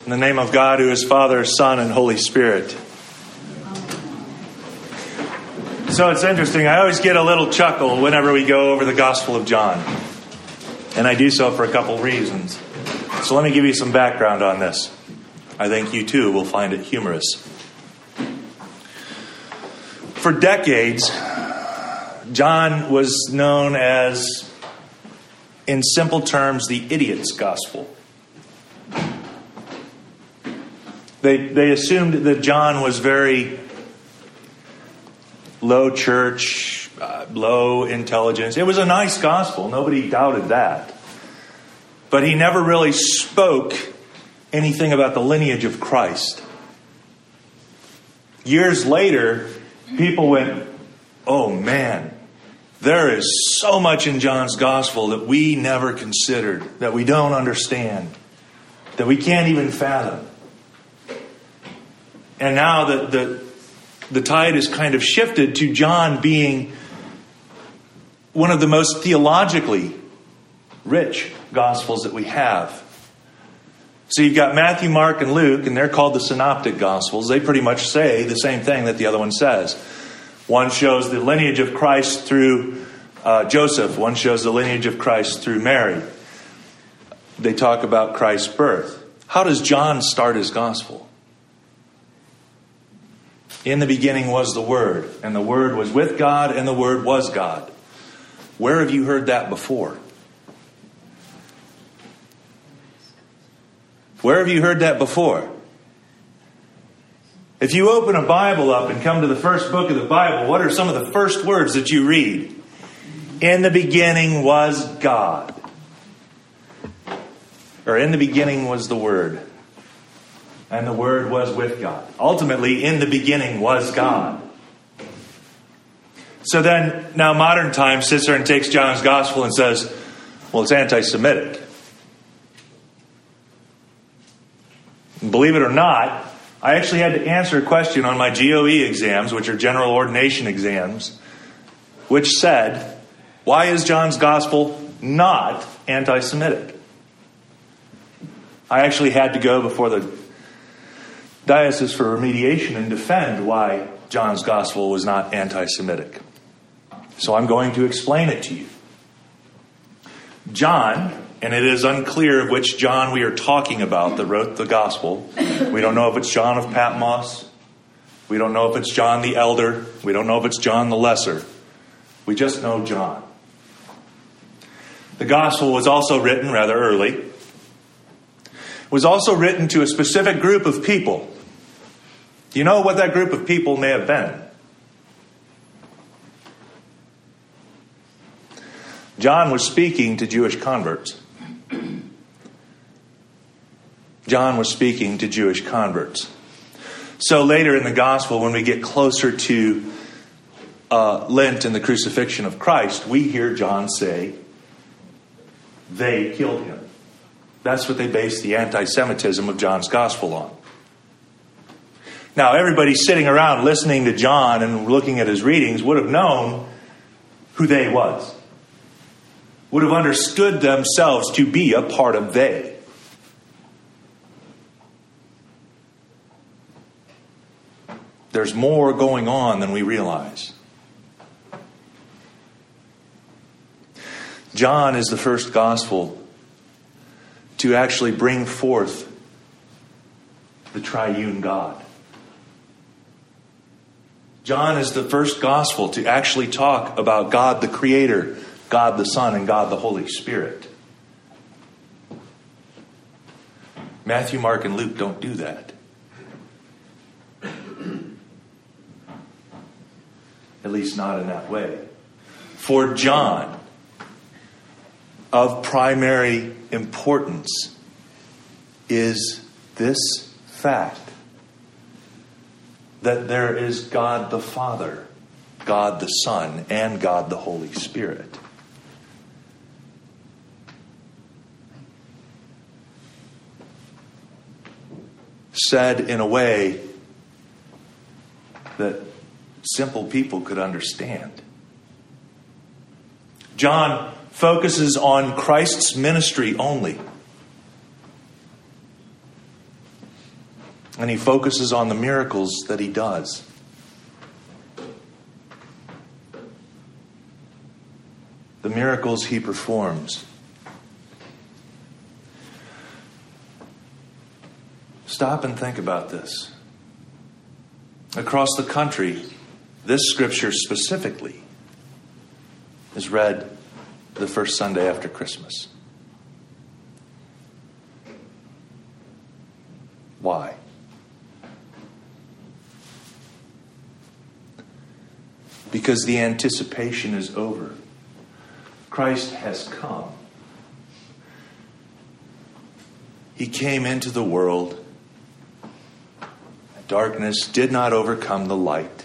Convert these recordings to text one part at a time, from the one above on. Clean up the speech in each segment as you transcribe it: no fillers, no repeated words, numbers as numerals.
In the name of God, who is Father, Son, and Holy Spirit. So it's interesting. I always get a little chuckle whenever we go over the Gospel of John. And I do so for a couple reasons. So let me give you some background on this. I think you too will find it humorous. For decades, John was known as, in simple terms, the idiot's gospel. They assumed that John was very low church, low intelligence. It was a nice gospel. Nobody doubted that. But he never really spoke anything about the lineage of Christ. Years later, people went, oh man, there is so much in John's gospel that we never considered, that we don't understand, that we can't even fathom. And now the tide has kind of shifted to John being one of the most theologically rich gospels that we have. So you've got Matthew, Mark, and Luke, and they're called the synoptic gospels. They pretty much say the same thing that the other one says. One shows the lineage of Christ through Joseph. One shows the lineage of Christ through Mary. They talk about Christ's birth. How does John start his gospel? In the beginning was the Word, and the Word was with God, and the Word was God. Where have you heard that before? Where have you heard that before? If you open a Bible up and come to the first book of the Bible, what are some of the first words that you read? In the beginning was God. Or in the beginning was the Word. And the Word was with God. Ultimately, in the beginning was God. So then, now modern time sits there and takes John's gospel and says, well, it's anti-Semitic. Believe it or not, I actually had to answer a question on my GOE exams, which are general ordination exams, which said, why is John's gospel not anti-Semitic? I actually had to go before the diocese for remediation and defend why John's gospel was not anti-Semitic. So I'm going to explain it to you. John, and it is unclear which John we are talking about that wrote the gospel. We don't know if it's John of Patmos. We don't know if it's John the Elder. We don't know if it's John the Lesser. We just know John. The gospel was also written rather early. It was also written to a specific group of people. Do you know what that group of people may have been? John was speaking to Jewish converts. John was speaking to Jewish converts. So later in the gospel, when we get closer to Lent and the crucifixion of Christ, we hear John say, they killed him. That's what they based the anti-Semitism of John's gospel on. Now, everybody sitting around listening to John and looking at his readings would have known who they was. Would have understood themselves to be a part of they. There's more going on than we realize. John is the first gospel to actually bring forth the triune God. John is the first gospel to actually talk about God the Creator, God the Son, and God the Holy Spirit. Matthew, Mark, and Luke don't do that. At least not in that way. For John, of primary importance is this fact: that there is God the Father, God the Son, and God the Holy Spirit. Said in a way that simple people could understand. John focuses on Christ's ministry only. And he focuses on the miracles that he does. The miracles he performs. Stop and think about this. Across the country, this scripture specifically is read the first Sunday after Christmas. Why? Because the anticipation is over. Christ has come. He came into the world. Darkness did not overcome the light.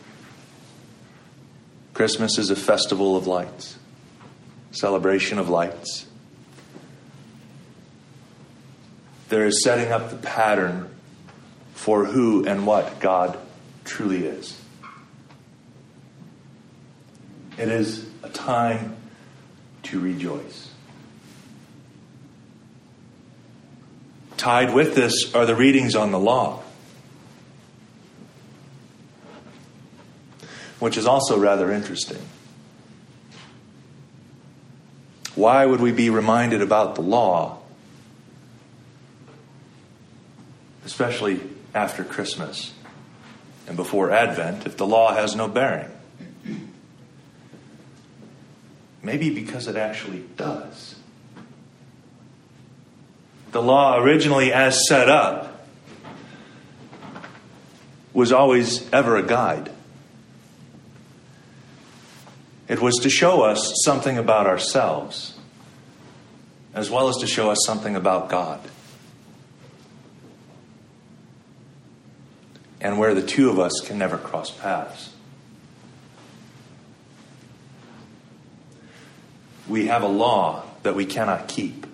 Christmas is a festival of lights, celebration of lights. There is setting up the pattern for who and what God truly is. It is a time to rejoice. Tied with this are the readings on the law, which is also rather interesting. Why would we be reminded about the law, especially after Christmas and before Advent, if the law has no bearing? Maybe because it actually does. The law, originally as set up, was always ever a guide. It was to show us something about ourselves, as well as to show us something about God. And where the two of us can never cross paths. We have a law that we cannot keep.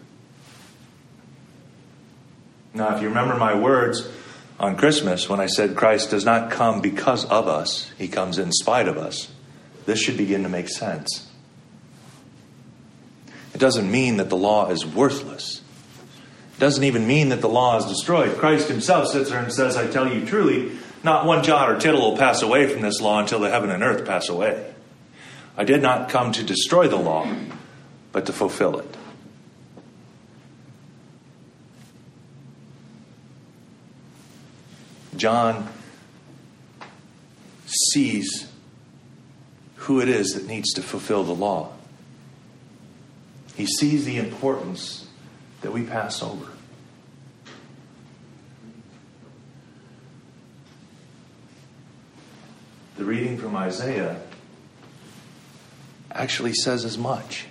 Now, if you remember my words on Christmas when I said Christ does not come because of us, he comes in spite of us, this should begin to make sense. It doesn't mean that the law is worthless. It doesn't even mean that the law is destroyed. Christ himself sits there and says, I tell you truly, not one jot or tittle will pass away from this law until the heaven and earth pass away. I did not come to destroy the law, but to fulfill it. John sees who it is that needs to fulfill the law. He sees the importance that we pass over. The reading from Isaiah actually says as much.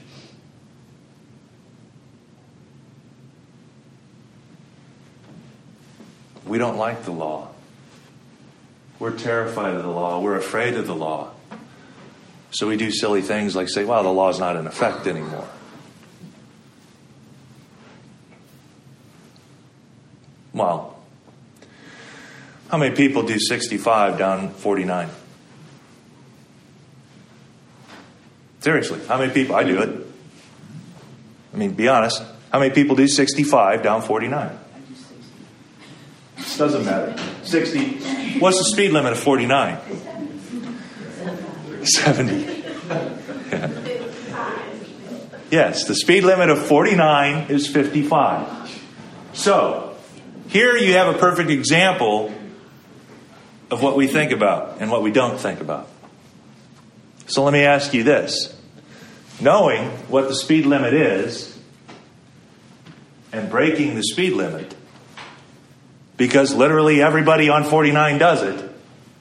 We don't like the law. We're terrified of the law. We're afraid of the law. So we do silly things like say, well, the law's not in effect anymore. Well, how many people do 65 down 49? Seriously, how many people? I do it. I mean, be honest. How many people do 65 down 49? It doesn't matter. 60. What's the speed limit of 49? 70. Yeah. Yes, the speed limit of 49 is 55. So, here you have a perfect example of what we think about and what we don't think about. So let me ask you this. Knowing what the speed limit is and breaking the speed limit, because literally everybody on 49 does it,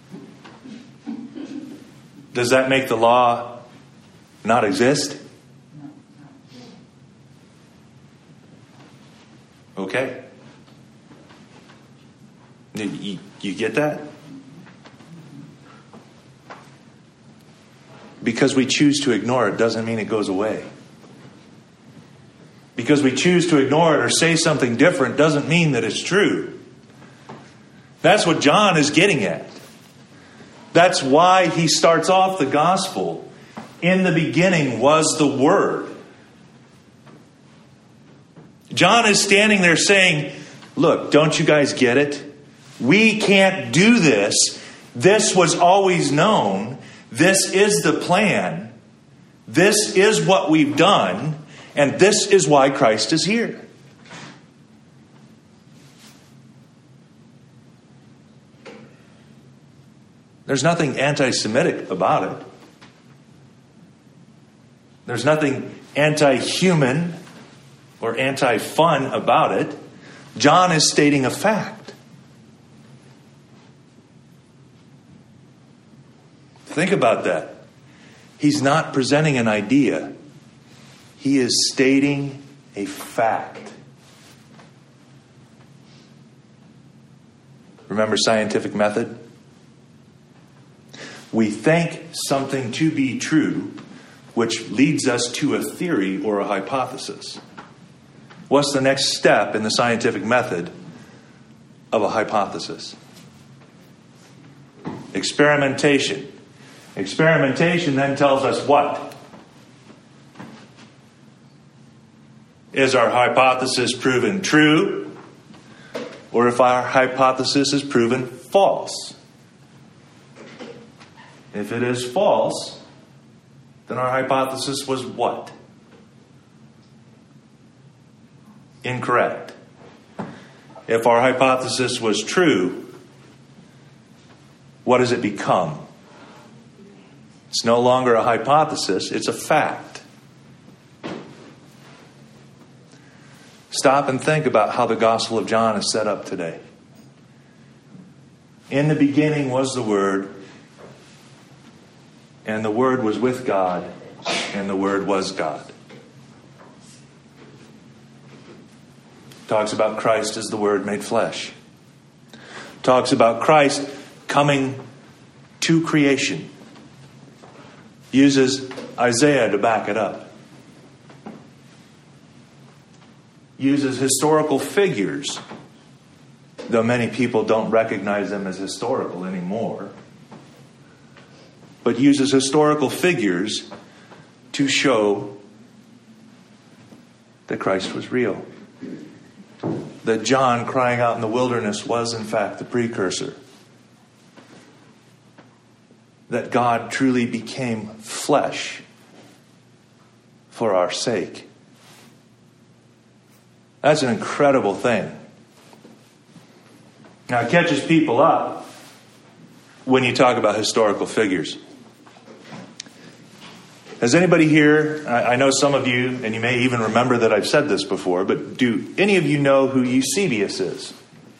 does that make the law not exist? Okay. You get that? Because we choose to ignore it doesn't mean it goes away. Because we choose to ignore it or say something different doesn't mean that it's true. That's what John is getting at. That's why he starts off the gospel. In the beginning was the Word. John is standing there saying, look, don't you guys get it? We can't do this. This was always known. This is the plan. This is what we've done. And this is why Christ is here. There's nothing anti-Semitic about it. There's nothing anti-human or anti-fun about it. John is stating a fact. Think about that. He's not presenting an idea. He is stating a fact. Remember scientific method? We think something to be true, which leads us to a theory or a hypothesis. What's the next step in the scientific method of a hypothesis? Experimentation. Experimentation then tells us what? Is our hypothesis proven true? Or if our hypothesis is proven false? If it is false, then our hypothesis was what? Incorrect. If our hypothesis was true, what does it become? It's no longer a hypothesis, it's a fact. Stop and think about how the Gospel of John is set up today. In the beginning was the Word, and the Word was with God, and the Word was God. Talks about Christ as the Word made flesh. Talks about Christ coming to creation. Uses Isaiah to back it up. Uses historical figures, though many people don't recognize them as historical anymore. But uses historical figures to show that Christ was real. That John crying out in the wilderness was in fact the precursor. That God truly became flesh for our sake. That's an incredible thing. Now it catches people up when you talk about historical figures. Has anybody here, I know some of you, and you may even remember that I've said this before, but do any of you know who Eusebius is?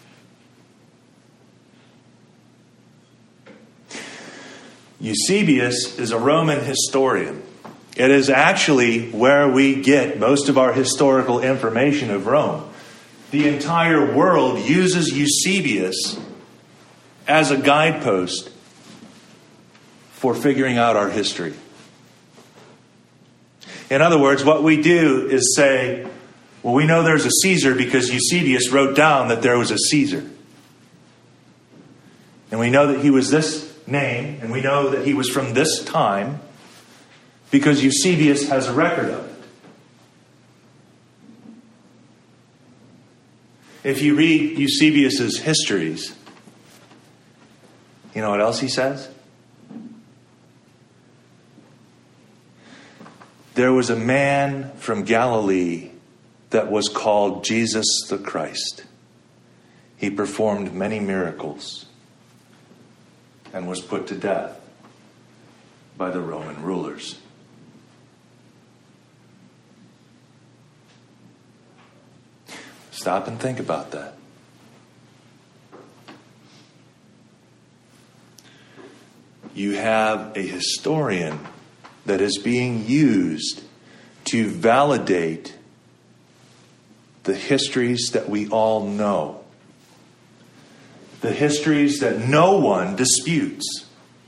Eusebius is a Roman historian. It is actually where we get most of our historical information of Rome. The entire world uses Eusebius as a guidepost for figuring out our history. In other words, what we do is say, well, we know there's a Caesar because Eusebius wrote down that there was a Caesar. And we know that he was this name, and we know that he was from this time because Eusebius has a record of it. If you read Eusebius's histories, you know what else he says? There was a man from Galilee that was called Jesus the Christ. He performed many miracles and was put to death by the Roman rulers. Stop and think about that. You have a historian that is being used to validate the histories that we all know. The histories that no one disputes.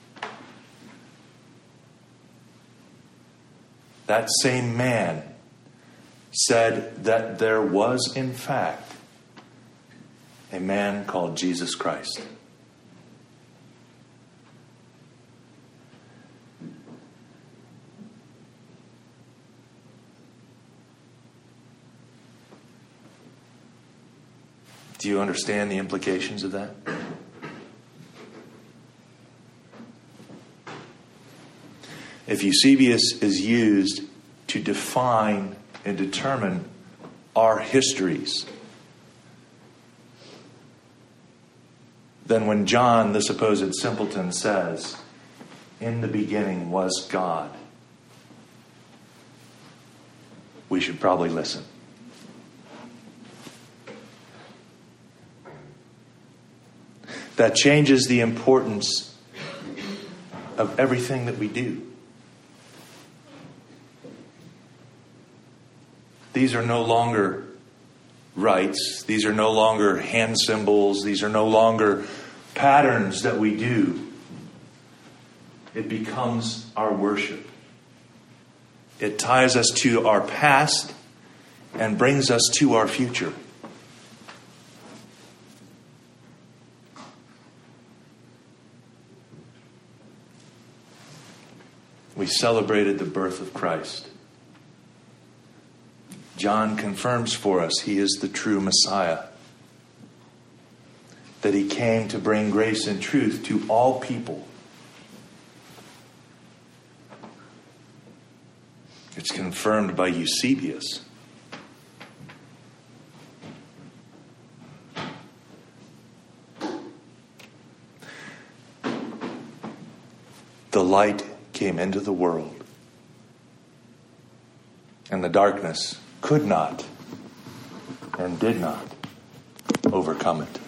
That same man said that there was, in fact, a man called Jesus Christ. Do you understand the implications of that? if Eusebius is used to define and determine our histories, then when John, the supposed simpleton, says, "In the beginning was God," we should probably listen. That changes the importance of everything that we do. These are no longer rites. These are no longer hand symbols. These are no longer patterns that we do. It becomes our worship. It ties us to our past and brings us to our future. We celebrated the birth of Christ. John confirms for us he is the true Messiah. That he came to bring grace and truth to all people. It's confirmed by Eusebius. The light came into the world, and the darkness could not and did not overcome it.